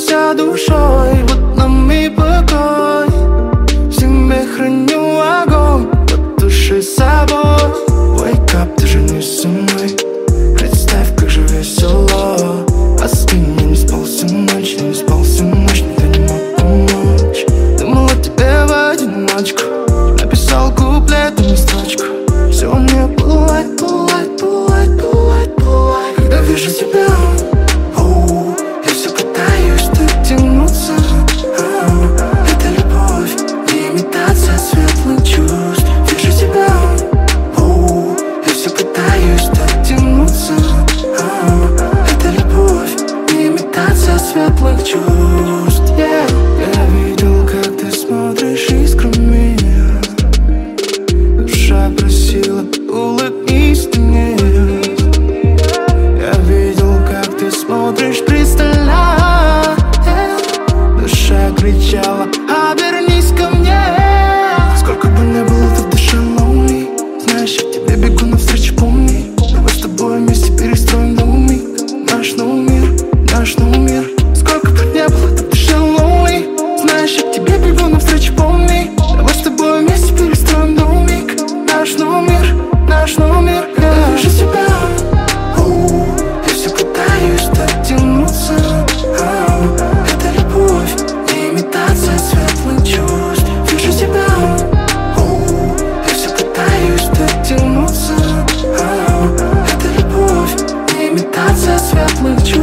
Бьющейся душой, вот нам и покой. В зиме храню огонь, потуши собой. Wake up, ты же не со мной. Представь, как же весело. Остынь, я не спал всю ночь, я не спал всю ночь, никто не мог помочь. Думал о тебе в одиночку, написал куплетами строчку. Все у меня пылает, пылает, пылает, пылает, пылает. Когда вижу тебя, я все пытаюсь дотянуться. Это любовь, не имитация светлых чувств. Вижу тебя, я все пытаюсь дотянуться. Это любовь, не имитация светлых чувств. Я видел, как ты смотришь искрами. Душа просила, улыбнись ты мне. Я видел, как ты смотришь пристально. Душа кричала, обернись ко мне. Сколько бы ни было, ты в душе lonely. Знаешь, я к тебе бегу навстречу, помни. Давай с тобой вместе перестроим домик. Наш новый мир, наш новый мир. Сколько бы ни было, ты в душе lonely. Знаешь, я к тебе бегу навстречу, помни. Давай с тобой вместе перестроим домик. Наш новый мир, наш новый мир. Я вижу тебя, я все пытаюсь дотянуться. Это любовь, не имитация светлых чувств. Вижу тебя, я все пытаюсь дотянуться. Это любовь, не имитация светлых чувств.